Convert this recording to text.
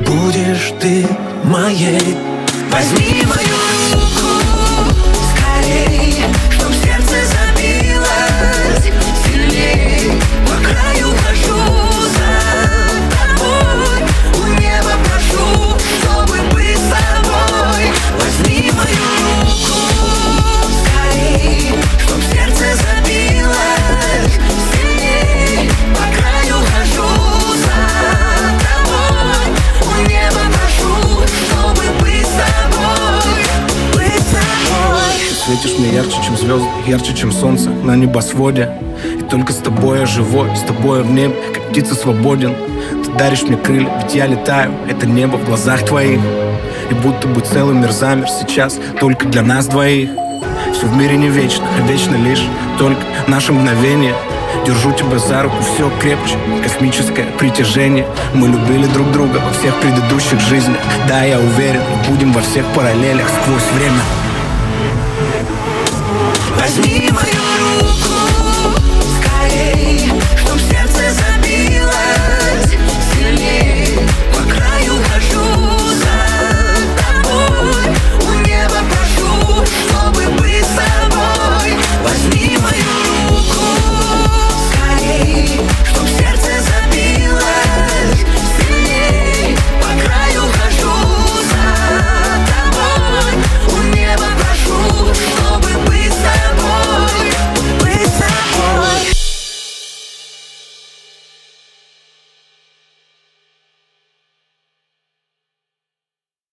будешь ты моей. Возьми мою руку скорей, чтоб сердце забилось сильней. По краю хожу за тобой, у неба прошу, чтобы быть с тобой. Возьми мою руку скорей, чтоб сердце забилось сильней. По краю хожу за тобой, у неба прошу, чтобы быть с тобой, быть с тобой. Ты светишь мне ярче, чем звезды, ярче, чем солнце на небосводе. И только с тобой я живой, с тобой я в небе, как птица свободен. Ты даришь мне крылья, ведь я летаю, это небо в глазах твоих. И будто бы целый мир замер сейчас только для нас двоих. Все в мире не вечно, а вечно лишь только наше мгновение. Держу тебя за руку, все крепче, космическое притяжение. Мы любили друг друга во всех предыдущих жизнях. Да, я уверен, мы будем во всех параллелях сквозь время. Возьми мою руку